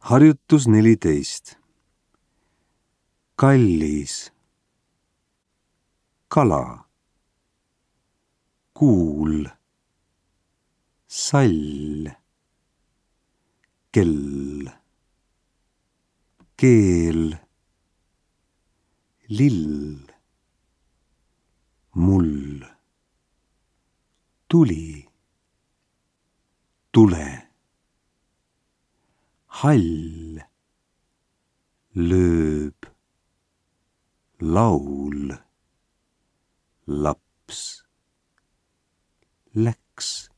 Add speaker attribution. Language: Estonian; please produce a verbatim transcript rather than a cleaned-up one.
Speaker 1: Harjutus neliteist. Kallis, kala, kuul, sall, kell, keel, lill, mull, tuli, tule, hall, lööb, laul, laps, läks.